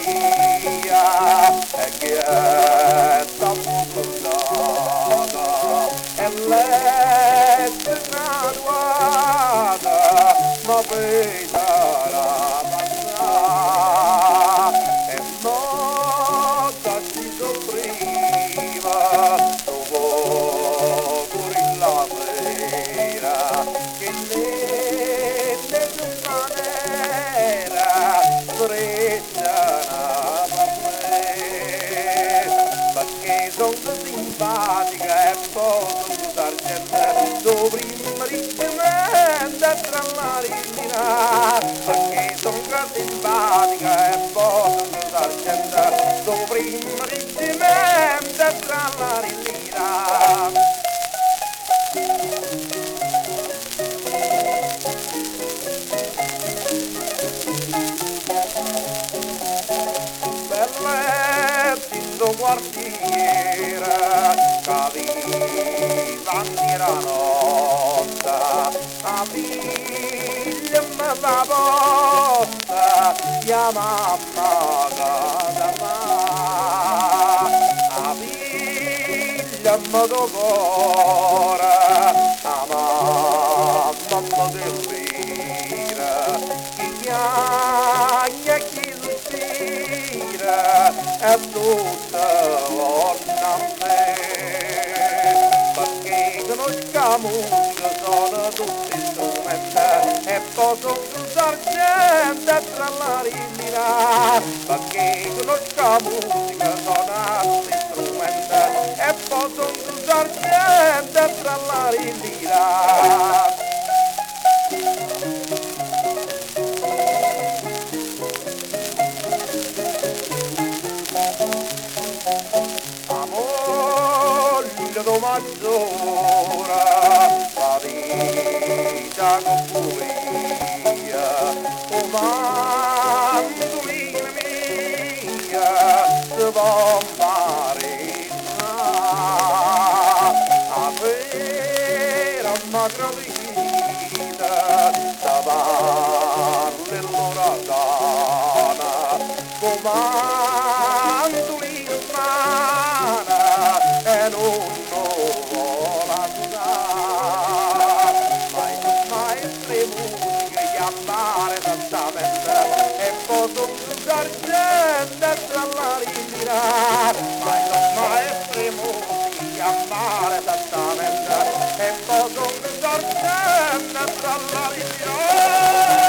e che è tappurata e lei si graduata ma poi sarà passata e molto ci soffriva dopo pure la sera che nelle giornate frecciana perché sono simpatica e poi sono sargento dovremmo ricevere tra la rimina perché sono simpatica e poi sono sargento dovremmo ricevere tra la rimina. Bell'etto quartiere cavivanti la notte a figlia me la porta mia mamma casa ma a figlia me do cuore a mamma me del vira chi chiagna chi è tutta onna a me perché conosciamo che sono tutti strumenti e poi sono sargento tra la rimina perché conosciamo che sono tutti strumenti e poi sono sargento tra la rimina. Do maggiore la vita con buia o mandolina mia se va marina a vera magravita davanti l'uragana o mandolina e non e poi sono sargento tra la rimina ma i maestri musici a mare esattamente e poi sono sargento tra la rimina.